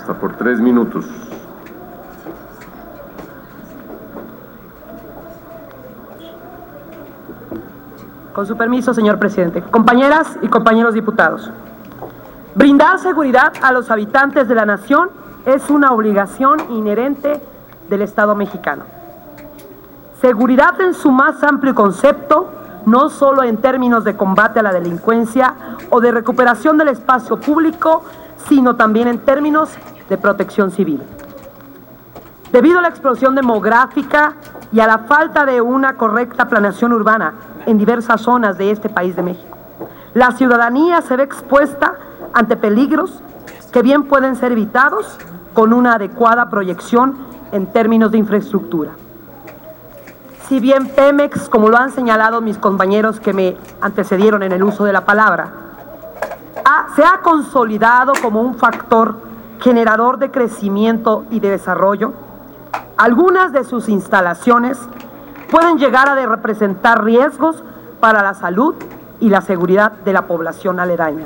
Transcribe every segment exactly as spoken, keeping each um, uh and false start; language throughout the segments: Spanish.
Hasta por tres minutos. Con su permiso, señor presidente. Compañeras y compañeros diputados, brindar seguridad a los habitantes de la nación es una obligación inherente del Estado mexicano. Seguridad en su más amplio concepto, no solo en términos de combate a la delincuencia o de recuperación del espacio público, sino también en términos de protección civil. Debido a la explosión demográfica y a la falta de una correcta planeación urbana en diversas zonas de este país de México, la ciudadanía se ve expuesta ante peligros que bien pueden ser evitados con una adecuada proyección en términos de infraestructura. Si bien Pemex, como lo han señalado mis compañeros que me antecedieron en el uso de la palabra, ha, se ha consolidado como un factor generador de crecimiento y de desarrollo, algunas de sus instalaciones pueden llegar a de representar riesgos para la salud y la seguridad de la población aledaña.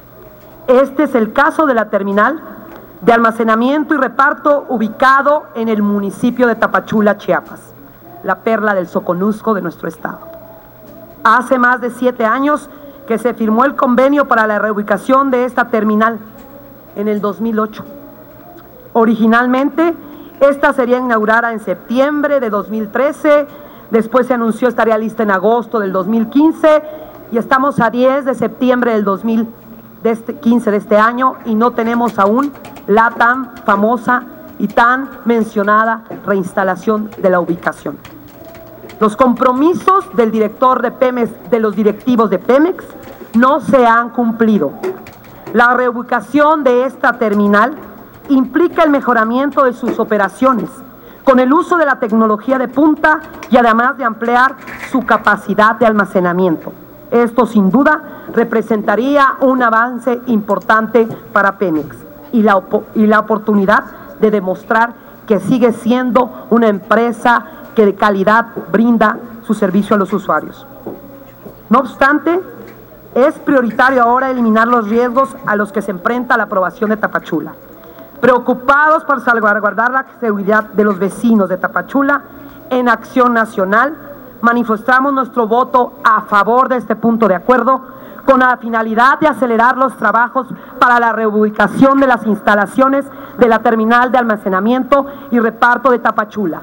Este es el caso de la terminal de almacenamiento y reparto ubicado en el municipio de Tapachula, Chiapas, la perla del Soconusco de nuestro estado. Hace más de siete años que se firmó el convenio para la reubicación de esta terminal, en el dos mil ocho. Originalmente, esta sería inaugurada en septiembre de dos mil trece, después se anunció estaría lista en agosto del dos mil quince y estamos a diez de septiembre del dos mil quince de este año y no tenemos aún la tan famosa y tan mencionada reinstalación de la ubicación. Los compromisos del director de Pemex, de los directivos de Pemex, no se han cumplido. La reubicación de esta terminal implica el mejoramiento de sus operaciones, con el uso de la tecnología de punta y además de ampliar su capacidad de almacenamiento. Esto sin duda representaría un avance importante para Pemex y la, y la oportunidad de demostrar que sigue siendo una empresa que de calidad brinda su servicio a los usuarios. No obstante, es prioritario ahora eliminar los riesgos a los que se enfrenta la aprobación de Tapachula. Preocupados por salvaguardar la seguridad de los vecinos de Tapachula, en Acción Nacional manifestamos nuestro voto a favor de este punto de acuerdo con la finalidad de acelerar los trabajos para la reubicación de las instalaciones de la terminal de almacenamiento y reparto de Tapachula.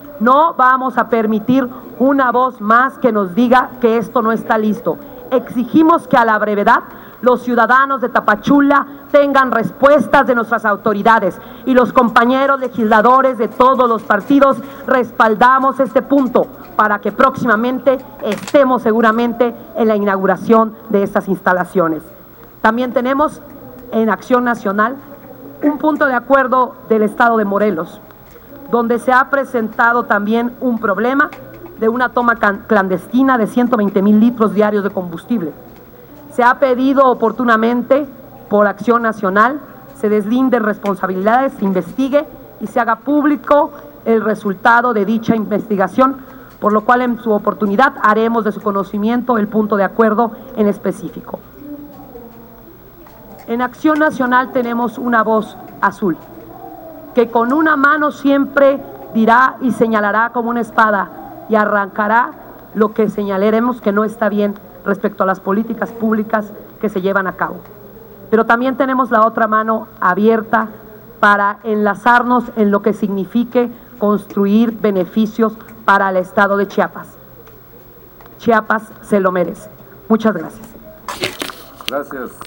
No vamos a permitir una voz más que nos diga que esto no está listo. Exigimos que a la brevedad los ciudadanos de Tapachula tengan respuestas de nuestras autoridades y los compañeros legisladores de todos los partidos respaldamos este punto para que próximamente estemos seguramente en la inauguración de estas instalaciones. También tenemos en Acción Nacional un punto de acuerdo del estado de Morelos, donde se ha presentado también un problema de una toma clandestina de ciento veinte mil litros diarios de combustible. Se ha pedido oportunamente por Acción Nacional, se deslinden responsabilidades, se investigue y se haga público el resultado de dicha investigación, por lo cual en su oportunidad haremos de su conocimiento el punto de acuerdo en específico. En Acción Nacional tenemos una voz azul, que con una mano siempre dirá y señalará como una espada y arrancará lo que señalaremos que no está bien respecto a las políticas públicas que se llevan a cabo. Pero también tenemos la otra mano abierta para enlazarnos en lo que signifique construir beneficios para el estado de Chiapas. Chiapas se lo merece. Muchas gracias. Gracias.